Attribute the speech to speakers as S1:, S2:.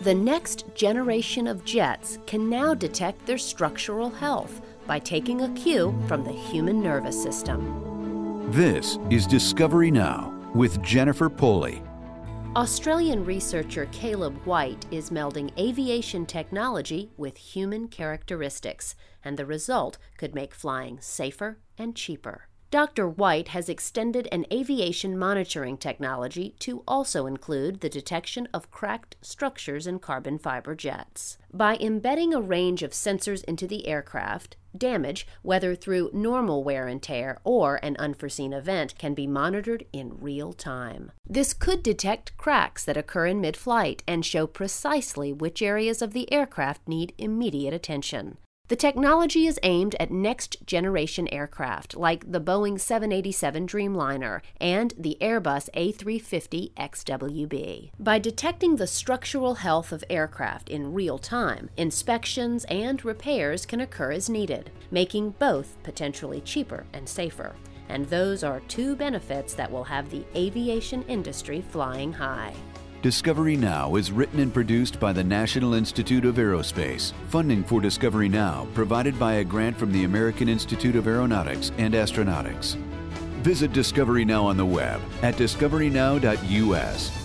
S1: The next generation of jets can now detect their structural health by taking a cue from the human nervous system.
S2: This is Discovery Now with Jennifer Poley.
S1: Australian researcher Caleb White is melding aviation technology with human characteristics, and the result could make flying safer and cheaper. Dr. White has extended an aviation monitoring technology to also include the detection of cracked structures in carbon fiber jets. By embedding a range of sensors into the aircraft, damage, whether through normal wear and tear or an unforeseen event, can be monitored in real time. This could detect cracks that occur in mid-flight and show precisely which areas of the aircraft need immediate attention. The technology is aimed at next-generation aircraft like the Boeing 787 Dreamliner and the Airbus A350 XWB. By detecting the structural health of aircraft in real time, inspections and repairs can occur as needed, making both potentially cheaper and safer. And those are two benefits that will have the aviation industry flying high.
S2: Discovery Now is written and produced by the National Institute of Aerospace. Funding for Discovery Now provided by a grant from the American Institute of Aeronautics and Astronautics. Visit Discovery Now on the web at discoverynow.us.